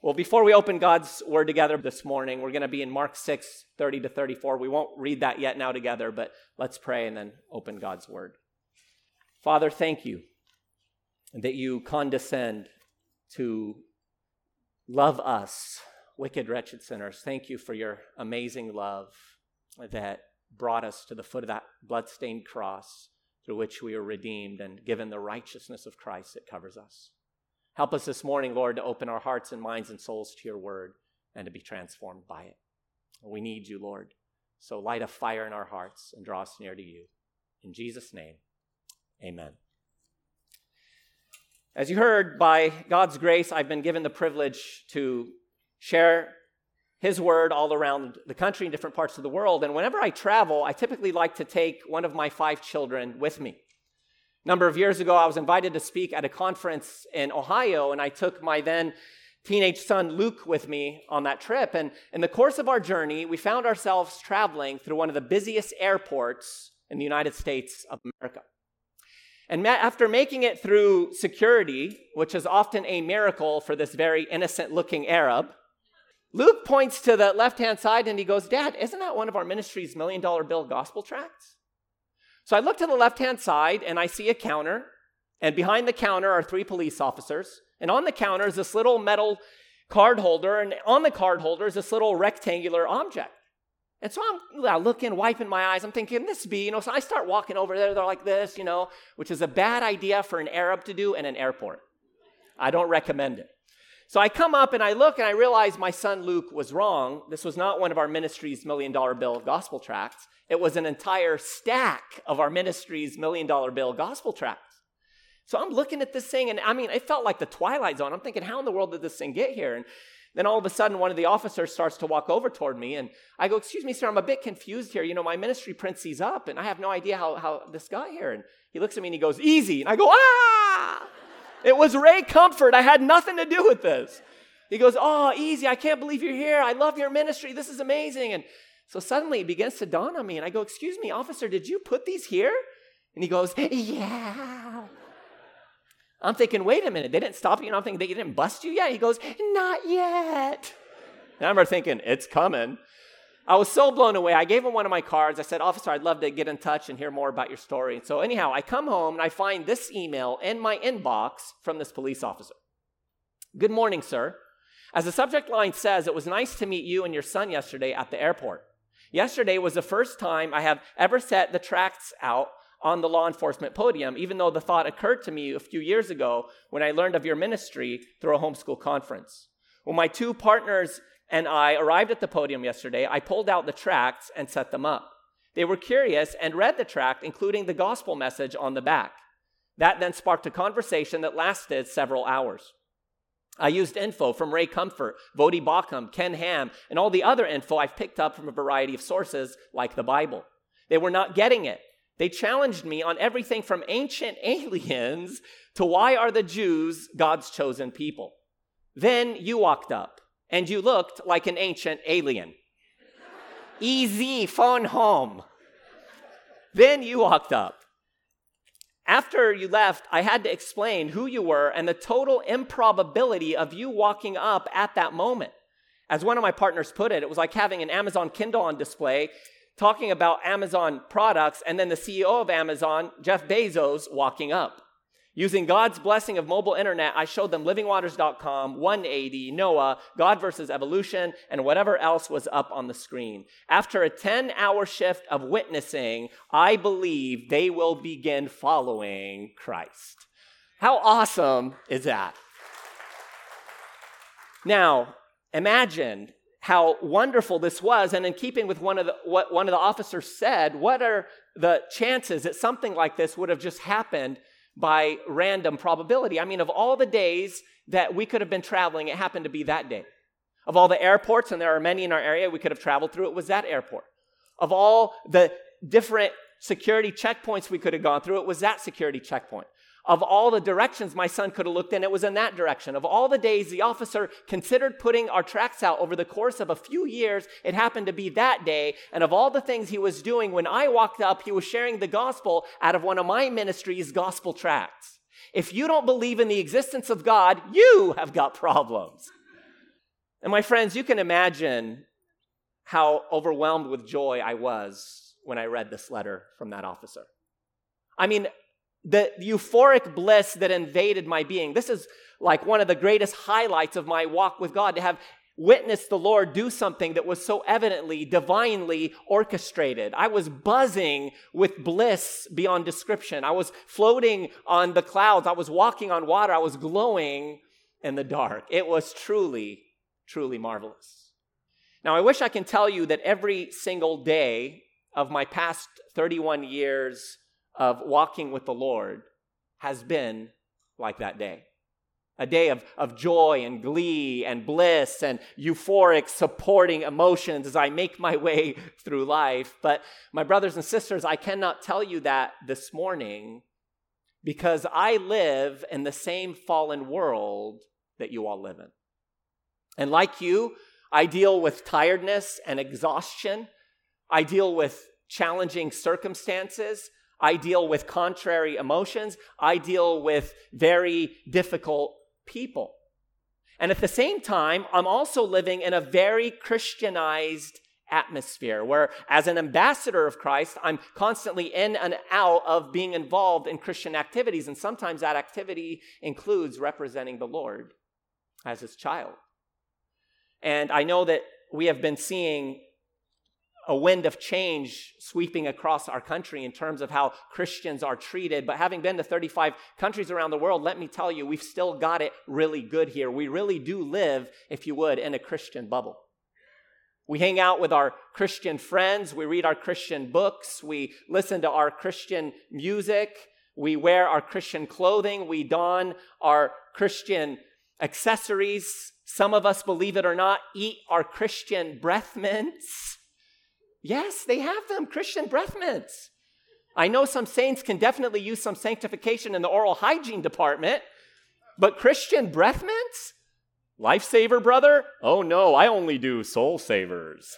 Well, before we open God's Word together this morning, we're going to be in Mark 6, 30 to 34. We won't read that yet now together, but let's pray and then open God's Word. Father, thank you that you condescend to love us, wicked, wretched sinners. Thank you for your amazing love that brought us to the foot of that bloodstained cross through which we are redeemed and given the righteousness of Christ that covers us. Help us this morning, Lord, to open our hearts and minds and souls to your word and to be transformed by it. We need you, Lord. So light a fire in our hearts and draw us near to you. In Jesus' name, amen. As you heard, by God's grace, I've been given the privilege to share his word all around the country in different parts of the world. And whenever I travel, I typically like to take one of my 5 children with me. A number of years ago, I was invited to speak at a conference in Ohio, and I took my then teenage son, Luke, with me on that trip. And in the course of our journey, we found ourselves traveling through one of the busiest airports in the United States of America. And after making it through security, which is often a miracle for this very innocent-looking Arab, Luke points to the left-hand side and he goes, "Dad, isn't that one of our ministry's $1 million bill gospel tracts?" So I look to the left-hand side and I see a counter, and behind the counter are 3 police officers. And on the counter is this little metal card holder, and on the card holder is this little rectangular object. And so I'm looking, wiping my eyes. I'm thinking, this be, so I start walking over there. They're like this, which is a bad idea for an Arab to do in an airport. I don't recommend it. So I come up and I look and I realize my son Luke was wrong. This was not one of our ministry's $1 million bill gospel tracts. It was an entire stack of our ministry's $1 million bill gospel tracts. So I'm looking at this thing, and it felt like the Twilight Zone. I'm thinking, how in the world did this thing get here? And then all of a sudden, one of the officers starts to walk over toward me, and I go, "Excuse me, sir, I'm a bit confused here. My ministry prints these up, and I have no idea how this got here." And he looks at me and he goes, "Easy." And I go, "Ah!" It was Ray Comfort. I had nothing to do with this. He goes, "Oh, easy. I can't believe you're here. I love your ministry. This is amazing." And so suddenly it begins to dawn on me, and I go, "Excuse me, officer, did you put these here?" And he goes, "Yeah." I'm thinking, wait a minute, they didn't stop you? I'm thinking, they didn't bust you yet? He goes, "Not yet." And I remember thinking, it's coming. I was so blown away. I gave him one of my cards. I said, "Officer, I'd love to get in touch and hear more about your story." And so anyhow, I come home and I find this email in my inbox from this police officer. "Good morning, sir. As the subject line says, it was nice to meet you and your son yesterday at the airport. Yesterday was the first time I have ever set the tracts out on the law enforcement podium, even though the thought occurred to me a few years ago when I learned of your ministry through a homeschool conference. When my 2 partners and I arrived at the podium yesterday, I pulled out the tracts and set them up. They were curious and read the tract, including the gospel message on the back. That then sparked a conversation that lasted several hours. I used info from Ray Comfort, Vodi Bakum, Ken Ham, and all the other info I've picked up from a variety of sources like the Bible. They were not getting it. They challenged me on everything from ancient aliens to why are the Jews God's chosen people. Then you walked up, and you looked like an ancient alien. Easy, phone home. Then you walked up. After you left, I had to explain who you were and the total improbability of you walking up at that moment. As one of my partners put it, it was like having an Amazon Kindle on display, talking about Amazon products, and then the CEO of Amazon, Jeff Bezos, walking up. Using God's blessing of mobile internet, I showed them livingwaters.com, 180, Noah, God versus evolution, and whatever else was up on the screen. After a 10-hour shift of witnessing, I believe they will begin following Christ. How awesome is that? Now, imagine how wonderful this was, and in keeping with what one of the officers said, what are the chances that something like this would have just happened by random probability? Of all the days that we could have been traveling, it happened to be that day. Of all the airports, and there are many in our area we could have traveled through, it was that airport. Of all the different security checkpoints we could have gone through, it was that security checkpoint. Of all the directions my son could have looked in, it was in that direction. Of all the days the officer considered putting our tracts out over the course of a few years, it happened to be that day. And of all the things he was doing, when I walked up, he was sharing the gospel out of one of my ministry's gospel tracts. If you don't believe in the existence of God, you have got problems. And my friends, you can imagine how overwhelmed with joy I was when I read this letter from that officer. I mean, the euphoric bliss that invaded my being. This is like one of the greatest highlights of my walk with God, to have witnessed the Lord do something that was so evidently, divinely orchestrated. I was buzzing with bliss beyond description. I was floating on the clouds. I was walking on water. I was glowing in the dark. It was truly, truly marvelous. Now, I wish I can tell you that every single day of my past 31 years of walking with the Lord has been like that day. A day of joy and glee and bliss and euphoric supporting emotions as I make my way through life. But my brothers and sisters, I cannot tell you that this morning because I live in the same fallen world that you all live in. And like you, I deal with tiredness and exhaustion. I deal with challenging circumstances. I deal with contrary emotions. I deal with very difficult people. And at the same time, I'm also living in a very Christianized atmosphere where, as an ambassador of Christ, I'm constantly in and out of being involved in Christian activities. And sometimes that activity includes representing the Lord as his child. And I know that we have been seeing a wind of change sweeping across our country in terms of how Christians are treated. But having been to 35 countries around the world, let me tell you, we've still got it really good here. We really do live, if you would, in a Christian bubble. We hang out with our Christian friends. We read our Christian books. We listen to our Christian music. We wear our Christian clothing. We don our Christian accessories. Some of us, believe it or not, eat our Christian breath mints. Yes, they have them, Christian breath mints. I know some saints can definitely use some sanctification in the oral hygiene department, but Christian breath mints? Lifesaver, brother? Oh no, I only do Soul Savers.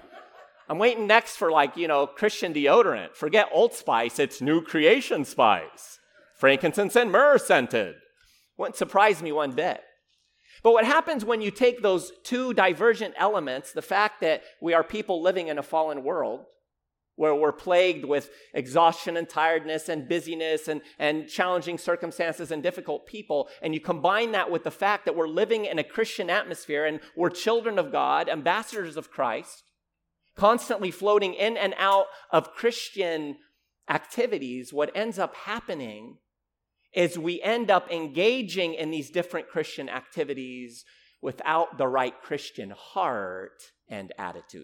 I'm waiting next for Christian deodorant. Forget Old Spice, it's New Creation Spice. Frankincense and myrrh scented. Wouldn't surprise me one bit. But what happens when you take those two divergent elements, the fact that we are people living in a fallen world, where we're plagued with exhaustion and tiredness and busyness and challenging circumstances and difficult people, and you combine that with the fact that we're living in a Christian atmosphere and we're children of God, ambassadors of Christ, constantly floating in and out of Christian activities, what ends up happening is we end up engaging in these different Christian activities without the right Christian heart and attitude.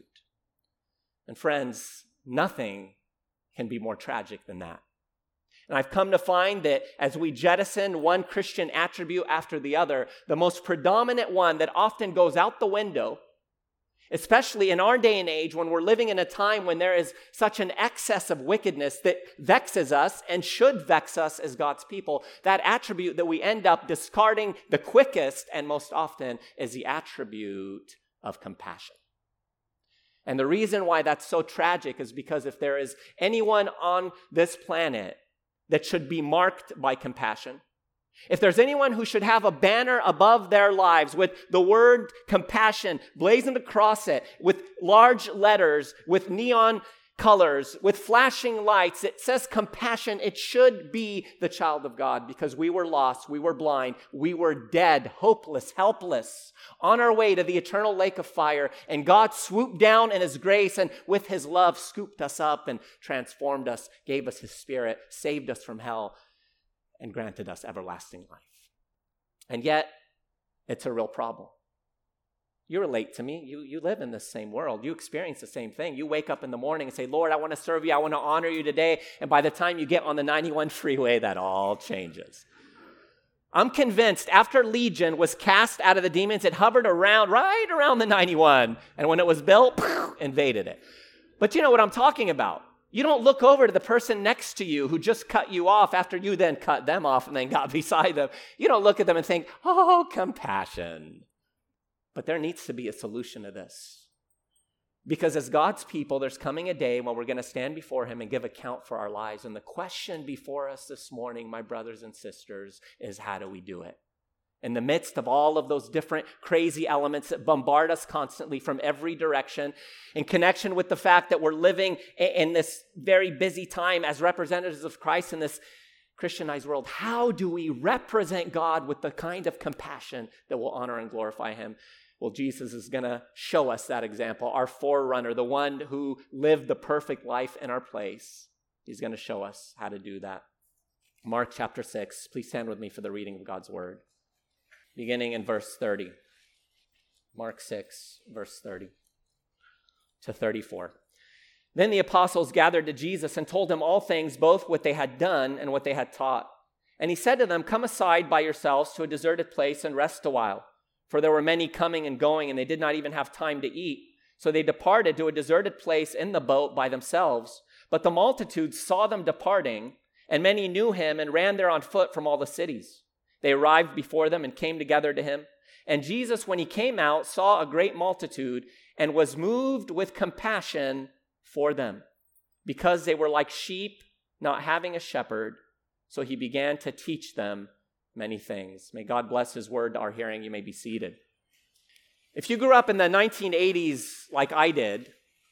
And friends, nothing can be more tragic than that. And I've come to find that as we jettison one Christian attribute after the other, the most predominant one that often goes out the window, especially in our day and age when we're living in a time when there is such an excess of wickedness that vexes us and should vex us as God's people, that attribute that we end up discarding the quickest and most often is the attribute of compassion. And the reason why that's so tragic is because if there is anyone on this planet that should be marked by compassion, if there's anyone who should have a banner above their lives with the word compassion blazoned across it, with large letters, with neon colors, with flashing lights, it says compassion, it should be the child of God, because we were lost, we were blind, we were dead, hopeless, helpless, on our way to the eternal lake of fire, and God swooped down in his grace and with his love scooped us up and transformed us, gave us his spirit, saved us from hell, and granted us everlasting life. And yet, it's a real problem. You relate to me. You live in the same world. You experience the same thing. You wake up in the morning and say, Lord, I want to serve you. I want to honor you today. And by the time you get on the 91 freeway, that all changes. I'm convinced after Legion was cast out of the demons, it hovered right around the 91. And when it was built, invaded it. But you know what I'm talking about. You don't look over to the person next to you who just cut you off after you then cut them off and then got beside them. You don't look at them and think, oh, compassion. But there needs to be a solution to this. Because as God's people, there's coming a day when we're going to stand before him and give account for our lives. And the question before us this morning, my brothers and sisters, is how do we do it? in the midst of all of those different crazy elements that bombard us constantly from every direction, in connection with the fact that we're living in this very busy time as representatives of Christ in this Christianized world, how do we represent God with the kind of compassion that will honor and glorify him? Well, Jesus is going to show us that example, our forerunner, the one who lived the perfect life in our place. He's going to show us how to do that. Mark chapter 6, please stand with me for the reading of God's word. Beginning in verse 30. Mark 6, verse 30 to 34. Then the apostles gathered to Jesus and told him all things, both what they had done and what they had taught. And he said to them, "Come aside by yourselves to a deserted place and rest a while." For there were many coming and going, and they did not even have time to eat. So they departed to a deserted place in the boat by themselves. But the multitudes saw them departing, and many knew him and ran there on foot from all the cities. They arrived before them and came together to him. And Jesus, when he came out, saw a great multitude and was moved with compassion for them, because they were like sheep not having a shepherd. So he began to teach them many things. May God bless his word to our hearing. You may be seated. If you grew up in the 1980s like I did,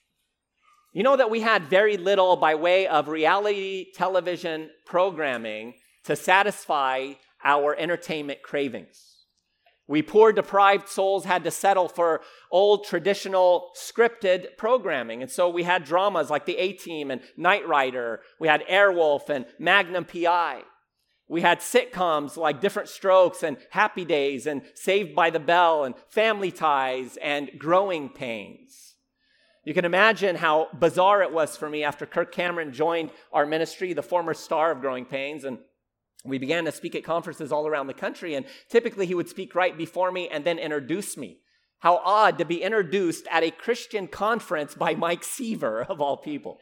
you know that we had very little by way of reality television programming to satisfy our entertainment cravings. We poor, deprived souls had to settle for old, traditional, scripted programming. And so we had dramas like The A-Team and Knight Rider. We had Airwolf and Magnum P.I. We had sitcoms like Different Strokes and Happy Days and Saved by the Bell and Family Ties and Growing Pains. You can imagine how bizarre it was for me after Kirk Cameron joined our ministry, the former star of Growing Pains, and we began to speak at conferences all around the country, and typically he would speak right before me and then introduce me. How odd to be introduced at a Christian conference by Mike Seaver, of all people.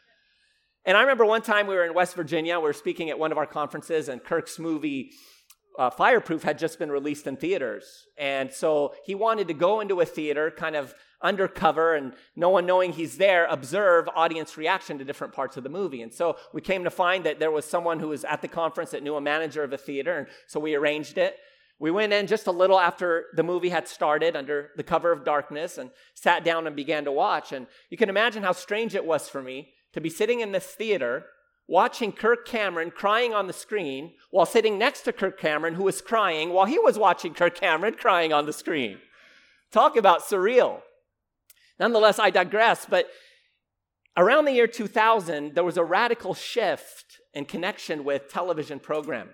And I remember one time we were in West Virginia, we were speaking at one of our conferences, and Kirk's movie, Fireproof, had just been released in theaters. And so he wanted to go into a theater, kind of undercover, and no one knowing he's there, observe audience reaction to different parts of the movie. And so we came to find that there was someone who was at the conference that knew a manager of a theater, and so we arranged it. We went in just a little after the movie had started under the cover of darkness and sat down and began to watch. And you can imagine how strange it was for me to be sitting in this theater watching Kirk Cameron crying on the screen while sitting next to Kirk Cameron, who was crying while he was watching Kirk Cameron crying on the screen. Talk about surreal. Nonetheless, I digress, but around the year 2000, there was a radical shift in connection with television programming.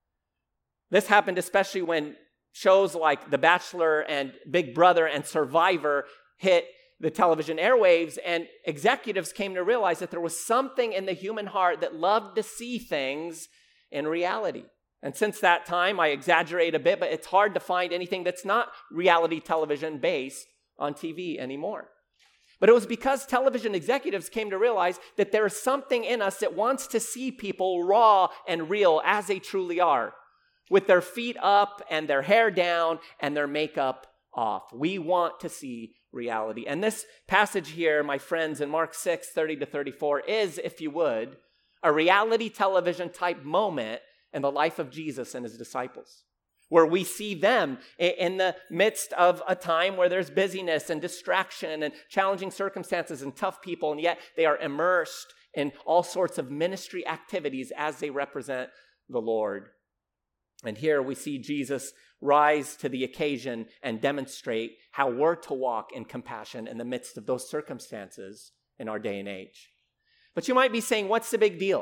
This happened especially when shows like The Bachelor and Big Brother and Survivor hit the television airwaves, and executives came to realize that there was something in the human heart that loved to see things in reality. And since that time, I exaggerate a bit, but it's hard to find anything that's not reality television based on TV anymore. But it was because television executives came to realize that there is something in us that wants to see people raw and real as they truly are, with their feet up and their hair down and their makeup off. We want to see reality. And this passage here, my friends, in Mark 6, 30 to 34 is, if you would, a reality television type moment in the life of Jesus and his disciples, where we see them in the midst of a time where there's busyness and distraction and challenging circumstances and tough people, and yet they are immersed in all sorts of ministry activities as they represent the Lord. And here we see Jesus rise to the occasion and demonstrate how we're to walk in compassion in the midst of those circumstances in our day and age. But you might be saying, what's the big deal?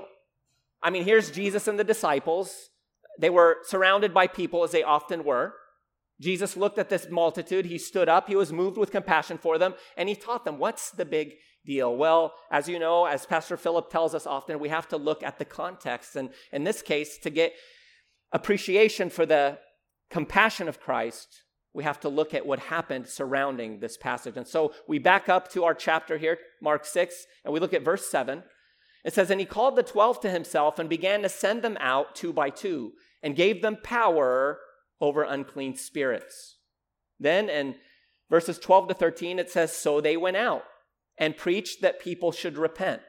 I mean, here's Jesus and the disciples. They were surrounded by people, as they often were. Jesus looked at this multitude. He stood up. He was moved with compassion for them, and he taught them. What's the big deal? Well, as you know, as Pastor Philip tells us often, we have to look at the context. And in this case, to get appreciation for the compassion of Christ, we have to look at what happened surrounding this passage. And so we back up to our chapter here, Mark 6, and we look at verse 7. It says, "And he called the 12 to himself and began to send them out 2 by 2, and gave them power over unclean spirits." Then in verses 12 to 13, it says, "So they went out and preached that people should repent.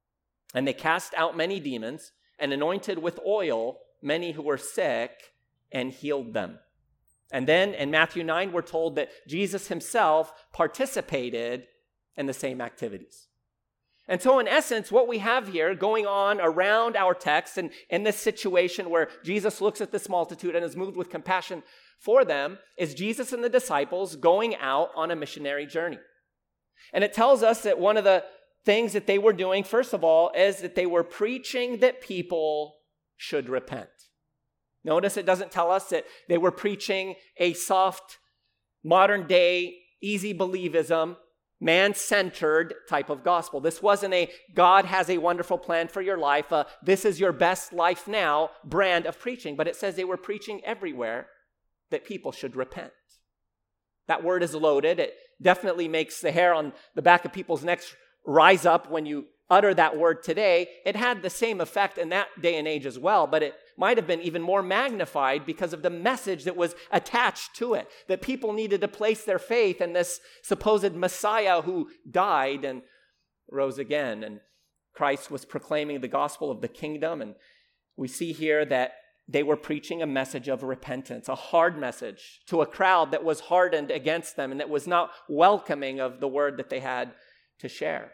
And they cast out many demons and anointed with oil many who were sick and healed them." And then in Matthew 9, we're told that Jesus himself participated in the same activities. And so in essence, what we have here going on around our text and in this situation where Jesus looks at this multitude and is moved with compassion for them is Jesus and the disciples going out on a missionary journey. And it tells us that one of the things that they were doing, first of all, is that they were preaching that people should repent. Notice it doesn't tell us that they were preaching a soft, modern-day, easy believism, man-centered type of gospel. This wasn't a God has a wonderful plan for your life, this is your best life now brand of preaching. But it says they were preaching everywhere that people should repent. That word is loaded. It definitely makes the hair on the back of people's necks rise up when you utter that word today. It had the same effect in that day and age as well, but it might have been even more magnified because of the message that was attached to it, that people needed to place their faith in this supposed Messiah who died and rose again. And Christ was proclaiming the gospel of the kingdom. And we see here that they were preaching a message of repentance, a hard message to a crowd that was hardened against them and that was not welcoming of the word that they had to share.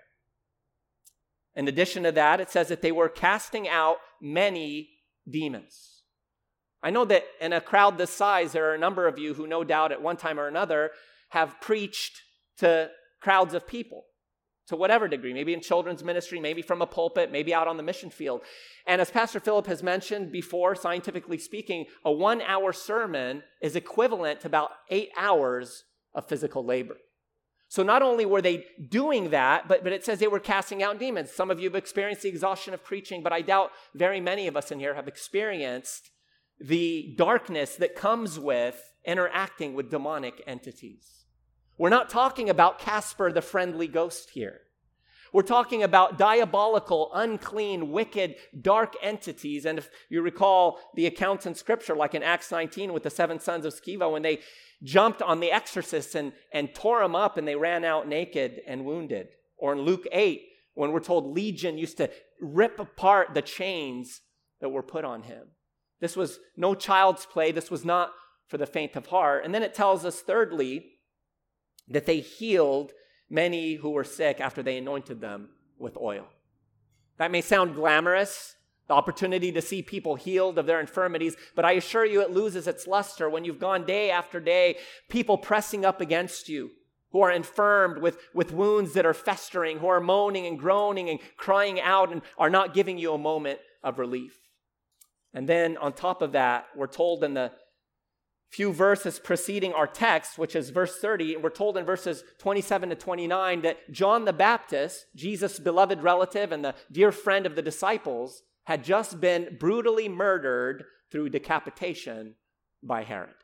In addition to that, it says that they were casting out many demons. I know that in a crowd this size, there are a number of you who no doubt at one time or another have preached to crowds of people, to whatever degree, maybe in children's ministry, maybe from a pulpit, maybe out on the mission field. And as Pastor Philip has mentioned before, scientifically speaking, a 1-hour sermon is equivalent to about 8 hours of physical labor. So not only were they doing that, but it says they were casting out demons. Some of you have experienced the exhaustion of preaching, but I doubt very many of us in here have experienced the darkness that comes with interacting with demonic entities. We're not talking about Casper the friendly ghost here. We're talking about diabolical, unclean, wicked, dark entities. And if you recall the accounts in Scripture, like in Acts 19 with the 7 sons of Sceva, when they jumped on the exorcists and tore him up and they ran out naked and wounded. Or in Luke 8, when we're told Legion used to rip apart the chains that were put on him. This was no child's play. This was not for the faint of heart. And then it tells us, thirdly, that they healed many who were sick after they anointed them with oil. That may sound glamorous, the opportunity to see people healed of their infirmities, but I assure you it loses its luster when you've gone day after day, people pressing up against you, who are infirmed with wounds that are festering, who are moaning and groaning and crying out and are not giving you a moment of relief. And then on top of that, we're told in the few verses preceding our text, which is verse 30, and we're told in verses 27 to 29 that John the Baptist, Jesus' beloved relative and the dear friend of the disciples, had just been brutally murdered through decapitation by Herod.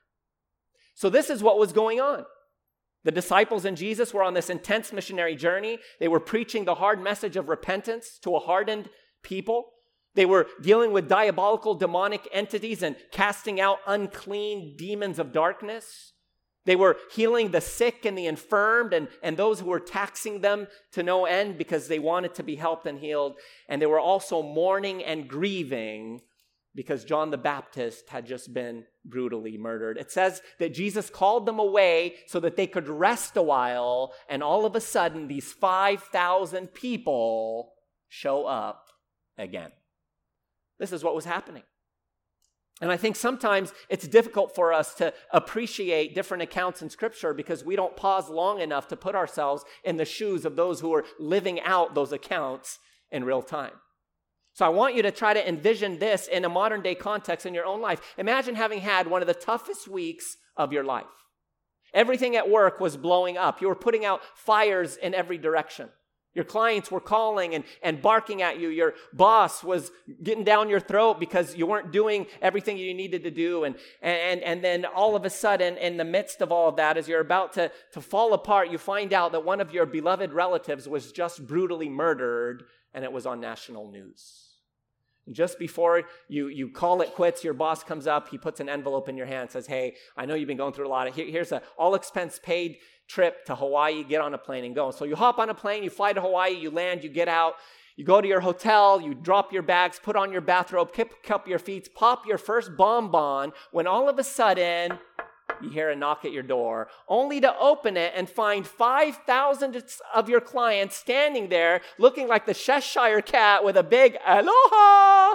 So this is what was going on. The disciples and Jesus were on this intense missionary journey. They were preaching the hard message of repentance to a hardened people. They were dealing with diabolical demonic entities and casting out unclean demons of darkness. They were healing the sick and the infirmed and those who were taxing them to no end because they wanted to be helped and healed. And they were also mourning and grieving because John the Baptist had just been brutally murdered. It says that Jesus called them away so that they could rest a while, and all of a sudden these 5,000 people show up again. This is what was happening. And I think sometimes it's difficult for us to appreciate different accounts in Scripture because we don't pause long enough to put ourselves in the shoes of those who are living out those accounts in real time. So I want you to try to envision this in a modern day context in your own life. Imagine having had one of the toughest weeks of your life. Everything at work was blowing up. You were putting out fires in every direction. Your clients were calling and barking at you. Your boss was getting down your throat because you weren't doing everything you needed to do. And then all of a sudden, in the midst of all of that, as you're about to fall apart, you find out that one of your beloved relatives was just brutally murdered, and it was on national news. And just before you call it quits, your boss comes up, he puts an envelope in your hand and says, hey, I know you've been going through a lot. Here's an all-expense paid trip to Hawaii, get on a plane and go. So you hop on a plane, you fly to Hawaii, you land, you get out, you go to your hotel, you drop your bags, put on your bathrobe, kick up your feet, pop your first bonbon, when all of a sudden, you hear a knock at your door, only to open it and find 5,000 of your clients standing there looking like the Cheshire cat with a big aloha.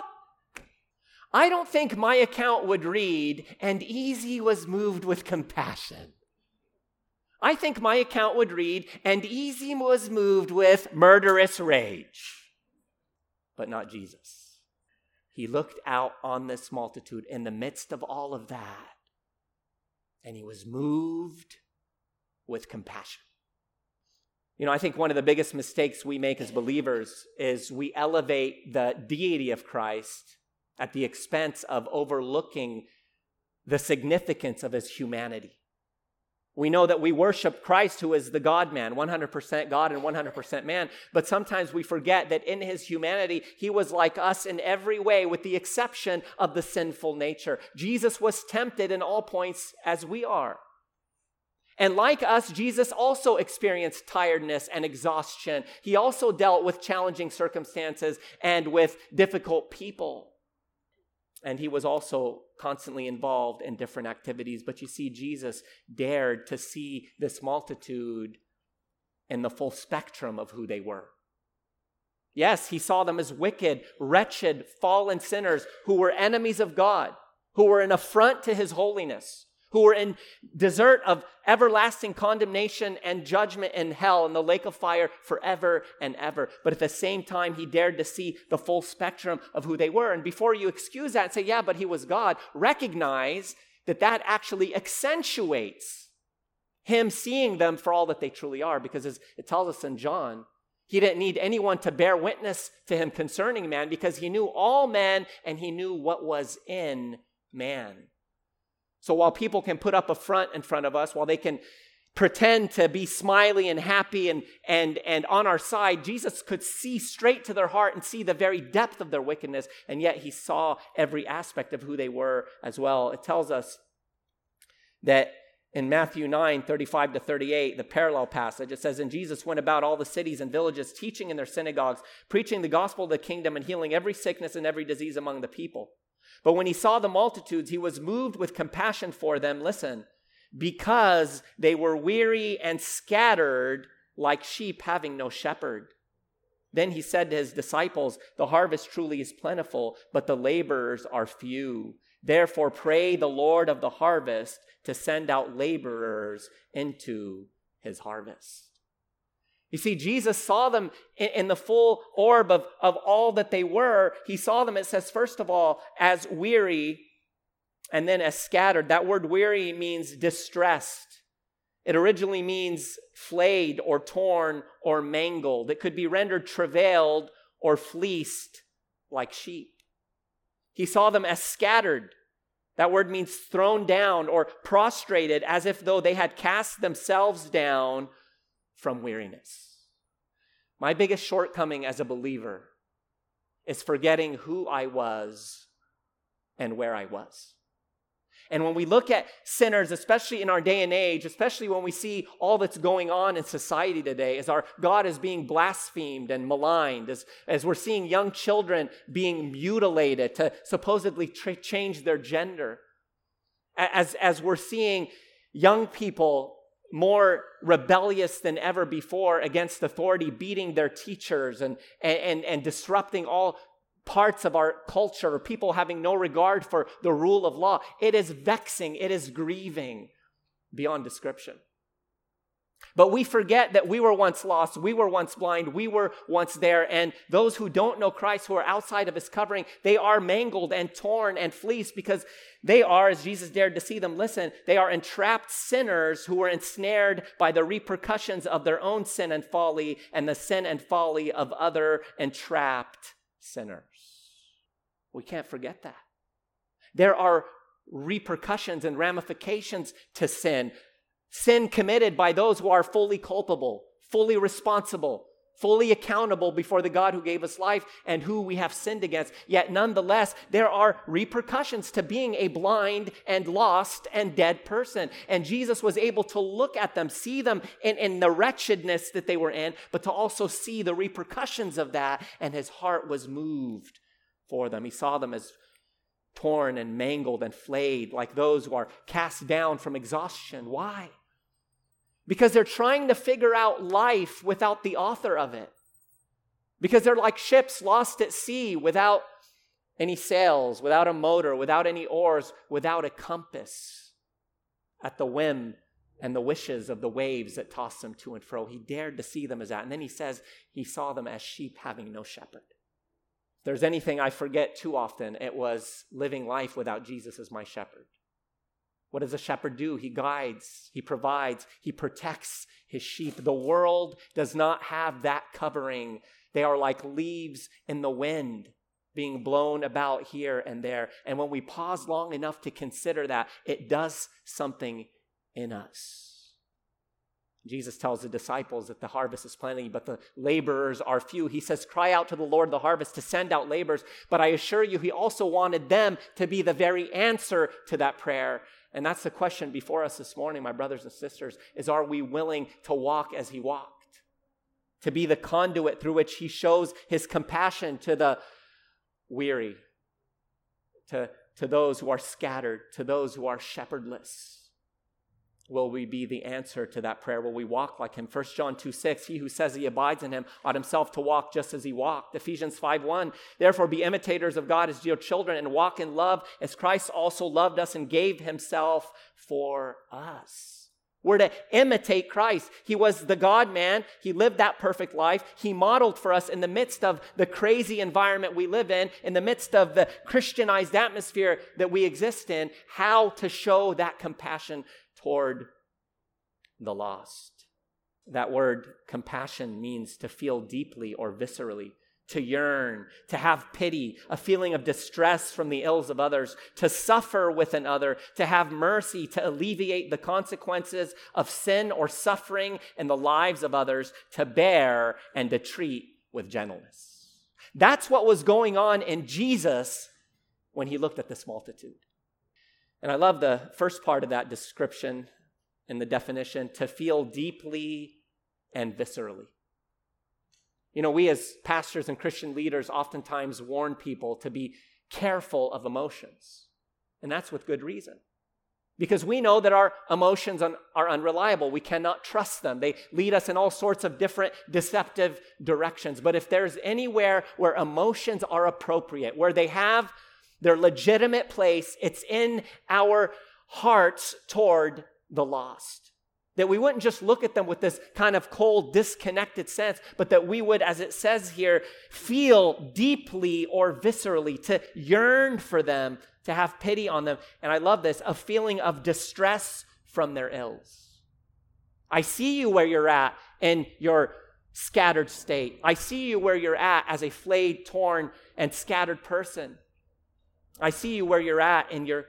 I don't think my account would read, and Easy was moved with compassion. I think my account would read, and Easy was moved with murderous rage. But not Jesus. He looked out on this multitude in the midst of all of that, and he was moved with compassion. You know, I think one of the biggest mistakes we make as believers is we elevate the deity of Christ at the expense of overlooking the significance of his humanity. We know that we worship Christ, who is the God-man, 100% God and 100% man, but sometimes we forget that in his humanity, he was like us in every way, with the exception of the sinful nature. Jesus was tempted in all points as we are. And like us, Jesus also experienced tiredness and exhaustion. He also dealt with challenging circumstances and with difficult people. And he was also constantly involved in different activities. But you see, Jesus dared to see this multitude in the full spectrum of who they were. Yes, he saw them as wicked, wretched, fallen sinners who were enemies of God, who were an affront to his holiness, who were in desert of everlasting condemnation and judgment in hell, in the lake of fire forever and ever. But at the same time, he dared to see the full spectrum of who they were. And before you excuse that and say, yeah, but he was God, recognize that that actually accentuates him seeing them for all that they truly are. Because as it tells us in John, he didn't need anyone to bear witness to him concerning man, because he knew all men and he knew what was in man. So while people can put up a front in front of us, while they can pretend to be smiley and happy and on our side, Jesus could see straight to their heart and see the very depth of their wickedness, and yet he saw every aspect of who they were as well. It tells us that in Matthew 9:35-38, the parallel passage, it says, "And Jesus went about all the cities and villages, teaching in their synagogues, preaching the gospel of the kingdom, and healing every sickness and every disease among the people. But when he saw the multitudes, he was moved with compassion for them," listen, "because they were weary and scattered like sheep having no shepherd. Then he said to his disciples, 'The harvest truly is plentiful, but the laborers are few. Therefore pray the Lord of the harvest to send out laborers into his harvest.'" You see, Jesus saw them in the full orb of all that they were. He saw them, it says, first of all, as weary and then as scattered. That word weary means distressed. It originally means flayed or torn or mangled. It could be rendered travailed or fleeced like sheep. He saw them as scattered. That word means thrown down or prostrated, as if though they had cast themselves down from weariness. My biggest shortcoming as a believer is forgetting who I was and where I was. And when we look at sinners, especially in our day and age, especially when we see all that's going on in society today, as our God is being blasphemed and maligned, as we're seeing young children being mutilated to supposedly change their gender, as we're seeing young people more rebellious than ever before against authority, beating their teachers and disrupting all parts of our culture, or people having no regard for the rule of law. It is vexing. It is grieving beyond description. But we forget that we were once lost, we were once blind, we were once there, and those who don't know Christ, who are outside of his covering, they are mangled and torn and fleeced, because they are, as Jesus dared to see them, listen, they are entrapped sinners who were ensnared by the repercussions of their own sin and folly and the sin and folly of other entrapped sinners. We can't forget that. There are repercussions and ramifications to sin. Sin committed by those who are fully culpable, fully responsible, fully accountable before the God who gave us life and who we have sinned against. Yet nonetheless, there are repercussions to being a blind and lost and dead person. And Jesus was able to look at them, see them in the wretchedness that they were in, but to also see the repercussions of that, and his heart was moved for them. He saw them as torn and mangled and flayed, like those who are cast down from exhaustion. Why? Because they're trying to figure out life without the author of it. Because they're like ships lost at sea without any sails, without a motor, without any oars, without a compass, at the whim and the wishes of the waves that toss them to and fro. He dared to see them as that. And then he says he saw them as sheep having no shepherd. If there's anything I forget too often, it was living life without Jesus as my shepherd. What does a shepherd do? He guides, he provides, he protects his sheep. The world does not have that covering. They are like leaves in the wind, being blown about here and there. And when we pause long enough to consider that, it does something in us. Jesus tells the disciples that the harvest is plenty, but the laborers are few. He says, cry out to the Lord of the harvest to send out laborers. But I assure you, he also wanted them to be the very answer to that prayer. And that's the question before us this morning, my brothers and sisters, is are we willing to walk as he walked? To be the conduit through which he shows his compassion to the weary, to those who are scattered, to those who are shepherdless. Will we be the answer to that prayer? Will we walk like him? 1 John 2:6, he who says he abides in him ought himself to walk just as he walked. Ephesians 5:1, therefore be imitators of God as dear children and walk in love as Christ also loved us and gave himself for us. We're to imitate Christ. He was the God-man. He lived that perfect life. He modeled for us in the midst of the crazy environment we live in the midst of the Christianized atmosphere that we exist in, how to show that compassion toward the lost. That word compassion means to feel deeply or viscerally, to yearn, to have pity, a feeling of distress from the ills of others, to suffer with another, to have mercy, to alleviate the consequences of sin or suffering in the lives of others, to bear and to treat with gentleness. That's what was going on in Jesus when he looked at this multitude. And I love the first part of that description and the definition, to feel deeply and viscerally. You know, we as pastors and Christian leaders oftentimes warn people to be careful of emotions. And that's with good reason. Because we know that our emotions are unreliable. We cannot trust them. They lead us in all sorts of different deceptive directions. But if there's anywhere where emotions are appropriate, where they have their legitimate place, it's in our hearts toward the lost. That we wouldn't just look at them with this kind of cold, disconnected sense, but that we would, as it says here, feel deeply or viscerally, to yearn for them, to have pity on them. And I love this, a feeling of distress from their ills. I see you where you're at in your scattered state. I see you where you're at as a flayed, torn, and scattered person. I see you where you're at in your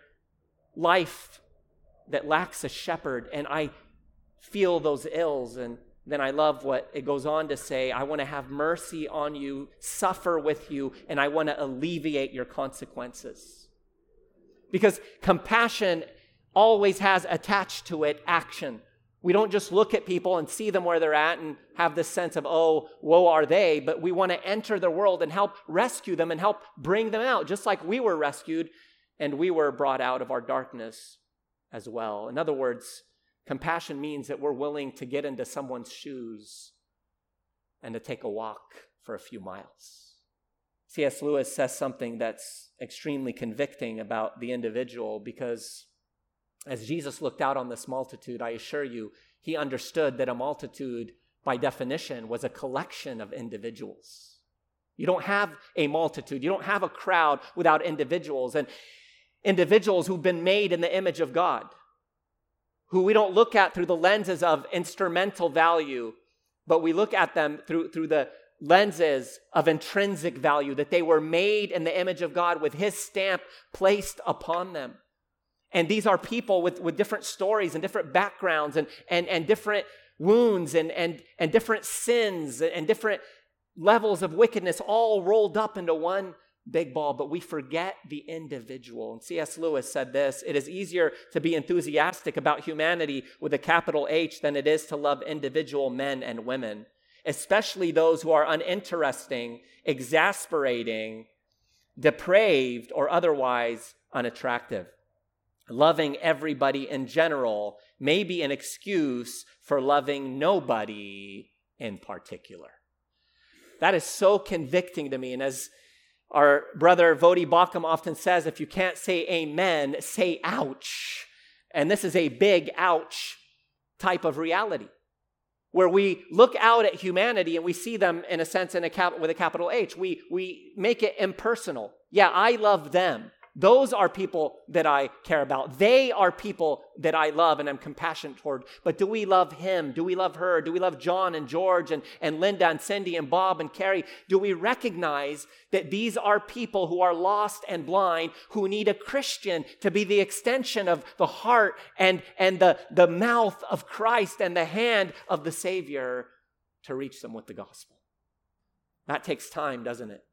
life that lacks a shepherd, and I feel those ills. And then I love what it goes on to say, I want to have mercy on you, suffer with you, and I want to alleviate your consequences. Because compassion always has attached to it action. We don't just look at people and see them where they're at and have this sense of, oh, woe are they, but we want to enter their world and help rescue them and help bring them out, just like we were rescued and we were brought out of our darkness as well. In other words, compassion means that we're willing to get into someone's shoes and to take a walk for a few miles. C.S. Lewis says something that's extremely convicting about the individual, because as Jesus looked out on this multitude, I assure you, he understood that a multitude, by definition, was a collection of individuals. You don't have a multitude. You don't have a crowd without individuals. And individuals who've been made in the image of God, who we don't look at through the lenses of instrumental value, but we look at them through the lenses of intrinsic value, that they were made in the image of God with his stamp placed upon them. And these are people with different stories and different backgrounds and different wounds and different sins and different levels of wickedness, all rolled up into one big ball, but we forget the individual. And C.S. Lewis said this, it is easier to be enthusiastic about humanity with a capital H than it is to love individual men and women, especially those who are uninteresting, exasperating, depraved, or otherwise unattractive. Loving everybody in general may be an excuse for loving nobody in particular. That is so convicting to me. And as our brother Vodi Bakum often says, if you can't say amen, say ouch. And this is a big ouch type of reality, where we look out at humanity and we see them in a sense with a capital H. We make it impersonal. Yeah, I love them. Those are people that I care about. They are people that I love and I'm compassionate toward. But do we love him? Do we love her? Do we love John and George and Linda and Cindy and Bob and Carrie? Do we recognize that these are people who are lost and blind, who need a Christian to be the extension of the heart and the mouth of Christ and the hand of the Savior to reach them with the gospel? That takes time, doesn't it?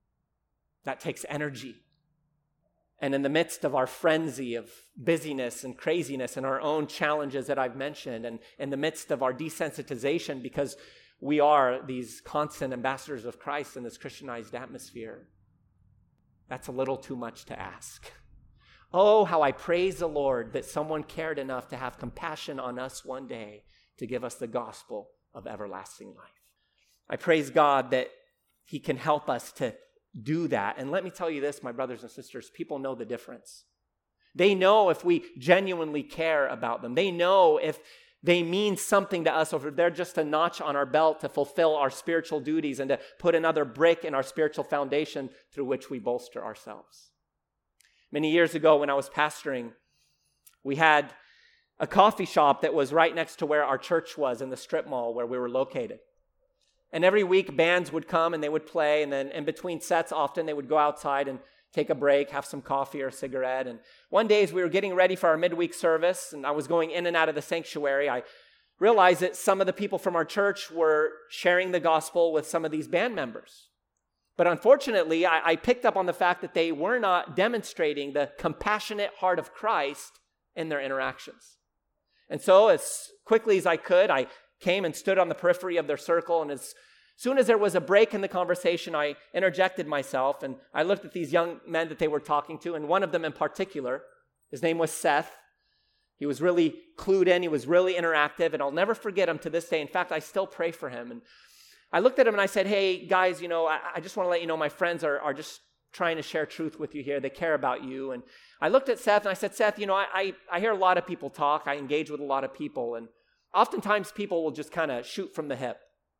That takes energy. And in the midst of our frenzy of busyness and craziness and our own challenges that I've mentioned, and in the midst of our desensitization because we are these constant ambassadors of Christ in this Christianized atmosphere, that's a little too much to ask. Oh, how I praise the Lord that someone cared enough to have compassion on us one day to give us the gospel of everlasting life. I praise God that he can help us to do that. And let me tell you this, my brothers and sisters, people know the difference. They know if we genuinely care about them. They know if they mean something to us, or if they're just a notch on our belt to fulfill our spiritual duties and to put another brick in our spiritual foundation through which we bolster ourselves. Many years ago when I was pastoring, we had a coffee shop that was right next to where our church was in the strip mall where we were located. And every week, bands would come and they would play. And then in between sets, often they would go outside and take a break, have some coffee or a cigarette. And one day as we were getting ready for our midweek service, and I was going in and out of the sanctuary, I realized that some of the people from our church were sharing the gospel with some of these band members. But unfortunately, I picked up on the fact that they were not demonstrating the compassionate heart of Christ in their interactions. And so as quickly as I could, I came and stood on the periphery of their circle, and as soon as there was a break in the conversation, I interjected myself, and I looked at these young men that they were talking to, and one of them in particular, his name was Seth. He was really clued in, he was really interactive, and I'll never forget him to this day. In fact, I still pray for him. And I looked at him and I said, hey, guys, I just want to let you know my friends are just trying to share truth with you here. They care about you. And I looked at Seth and I said, Seth, I hear a lot of people talk. I engage with a lot of people, and oftentimes people will just kind of shoot from the hip.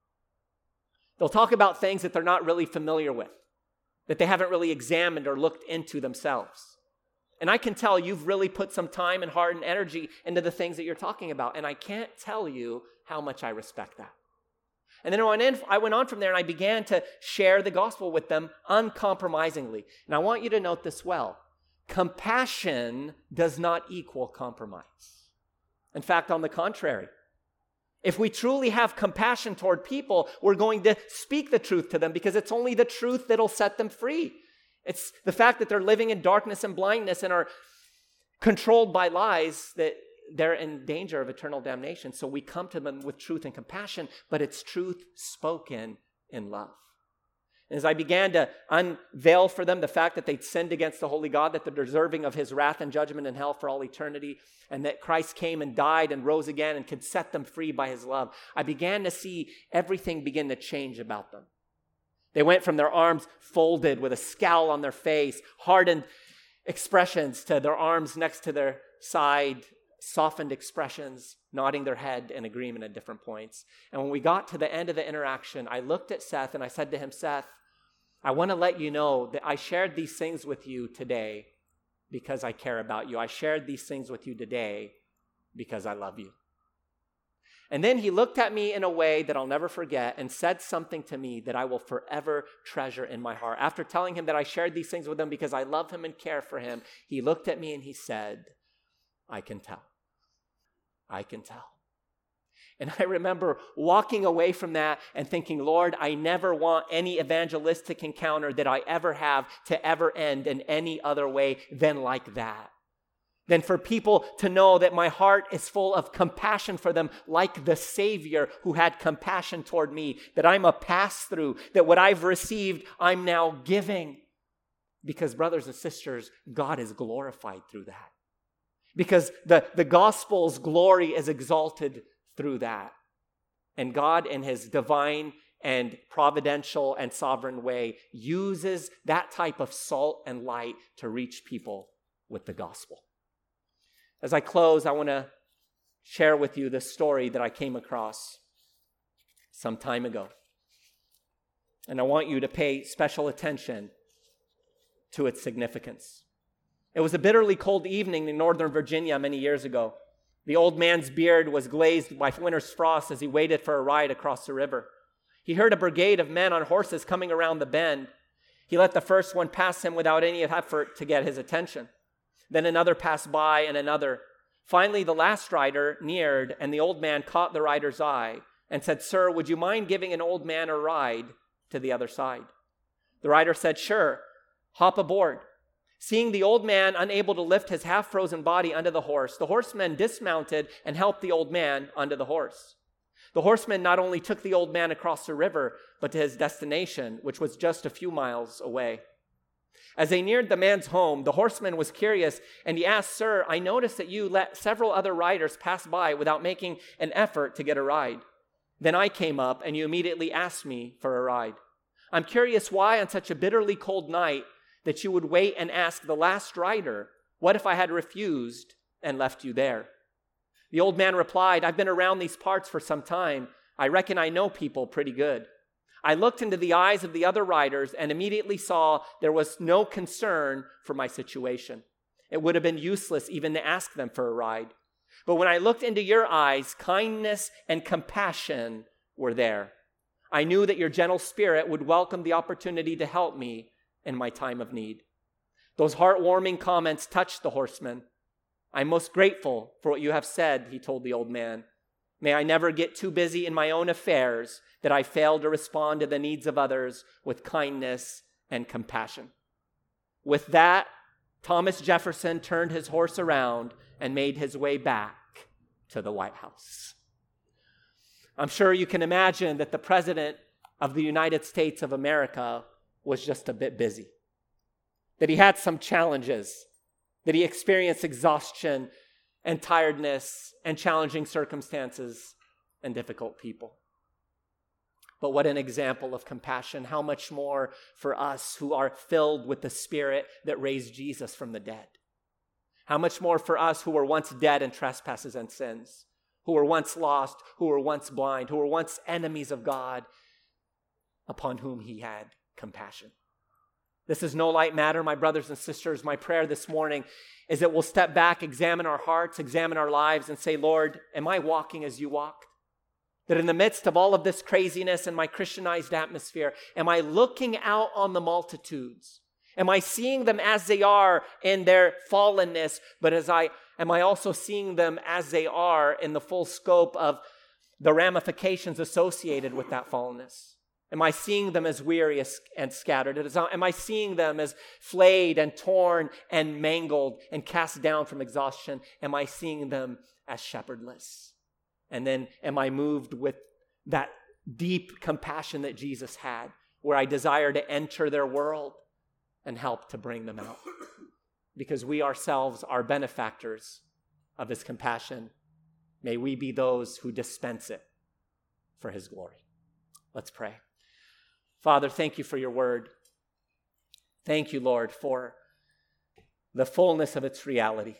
They'll talk about things that they're not really familiar with, that they haven't really examined or looked into themselves. And I can tell you've really put some time and heart and energy into the things that you're talking about, and I can't tell you how much I respect that. And then I went on from there and I began to share the gospel with them uncompromisingly. And I want you to note this well. Compassion does not equal compromise. In fact, on the contrary, if we truly have compassion toward people, we're going to speak the truth to them because it's only the truth that'll set them free. It's the fact that they're living in darkness and blindness and are controlled by lies that they're in danger of eternal damnation. So we come to them with truth and compassion, but it's truth spoken in love. And as I began to unveil for them the fact that they'd sinned against the holy God, that they're deserving of his wrath and judgment in hell for all eternity, and that Christ came and died and rose again and could set them free by his love, I began to see everything begin to change about them. They went from their arms folded with a scowl on their face, hardened expressions, to their arms next to their side, softened expressions, nodding their head in agreement at different points. And when we got to the end of the interaction, I looked at Seth and I said to him, Seth, I want to let you know that I shared these things with you today because I care about you. I shared these things with you today because I love you. And then he looked at me in a way that I'll never forget and said something to me that I will forever treasure in my heart. After telling him that I shared these things with him because I love him and care for him, he looked at me and he said, I can tell. I can tell. And I remember walking away from that and thinking, Lord, I never want any evangelistic encounter that I ever have to ever end in any other way than like that. Than for people to know that my heart is full of compassion for them, like the Savior who had compassion toward me, that I'm a pass-through, that what I've received, I'm now giving. Because, brothers and sisters, God is glorified through that. Because the gospel's glory is exalted through that. And God, in his divine and providential and sovereign way, uses that type of salt and light to reach people with the gospel. As I close, I want to share with you this story that I came across some time ago. And I want you to pay special attention to its significance. It was a bitterly cold evening in Northern Virginia many years ago. The old man's beard was glazed by winter's frost as he waited for a ride across the river. He heard a brigade of men on horses coming around the bend. He let the first one pass him without any effort to get his attention. Then another passed by and another. Finally, the last rider neared, and the old man caught the rider's eye and said, "Sir, would you mind giving an old man a ride to the other side?" The rider said, "Sure, hop aboard." Seeing the old man unable to lift his half-frozen body onto the horse, the horsemen dismounted and helped the old man onto the horse. The horsemen not only took the old man across the river, but to his destination, which was just a few miles away. As they neared the man's home, the horseman was curious, and he asked, "Sir, I noticed that you let several other riders pass by without making an effort to get a ride. Then I came up, and you immediately asked me for a ride. I'm curious why on such a bitterly cold night that you would wait and ask the last rider, what if I had refused and left you there?" The old man replied, "I've been around these parts for some time. I reckon I know people pretty good. I looked into the eyes of the other riders and immediately saw there was no concern for my situation. It would have been useless even to ask them for a ride. But when I looked into your eyes, kindness and compassion were there. I knew that your gentle spirit would welcome the opportunity to help me in my time of need." Those heartwarming comments touched the horseman. "I'm most grateful for what you have said," he told the old man. "May I never get too busy in my own affairs that I fail to respond to the needs of others with kindness and compassion." With that, Thomas Jefferson turned his horse around and made his way back to the White House. I'm sure you can imagine that the President of the United States of America was just a bit busy, that he had some challenges, that he experienced exhaustion and tiredness and challenging circumstances and difficult people. But what an example of compassion. How much more for us who are filled with the Spirit that raised Jesus from the dead. How much more for us who were once dead in trespasses and sins, who were once lost, who were once blind, who were once enemies of God, upon whom he had compassion. This is no light matter, my brothers and sisters. My prayer this morning is that we'll step back, examine our hearts, examine our lives, and say, "Lord, am I walking as you walked? That in the midst of all of this craziness and my Christianized atmosphere, am I looking out on the multitudes? Am I seeing them as they are in their fallenness, but am I also seeing them as they are in the full scope of the ramifications associated with that fallenness? Am I seeing them as weary and scattered? Am I seeing them as flayed and torn and mangled and cast down from exhaustion? Am I seeing them as shepherdless? And then am I moved with that deep compassion that Jesus had, where I desire to enter their world and help to bring them out? Because we ourselves are benefactors of his compassion. May we be those who dispense it for his glory. Let's pray. Father, thank you for your word. Thank you, Lord, for the fullness of its reality.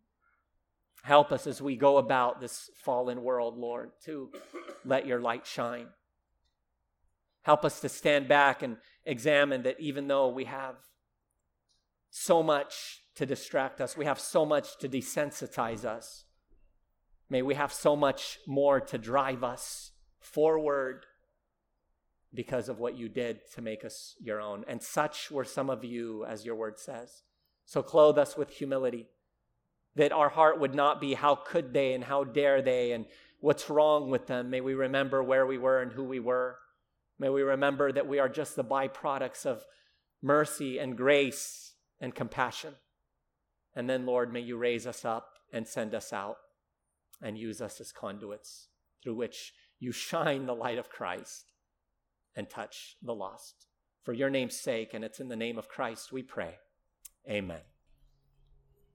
Help us as we go about this fallen world, Lord, to let your light shine. Help us to stand back and examine that even though we have so much to distract us, we have so much to desensitize us, may we have so much more to drive us forward because of what you did to make us your own. And such were some of you, as your word says. So clothe us with humility, that our heart would not be how could they and how dare they and what's wrong with them. May we remember where we were and who we were. May we remember that we are just the byproducts of mercy and grace and compassion. And then, Lord, may you raise us up and send us out and use us as conduits through which you shine the light of Christ and touch the lost. for your name's sake, and it's in the name of Christ we pray. Amen.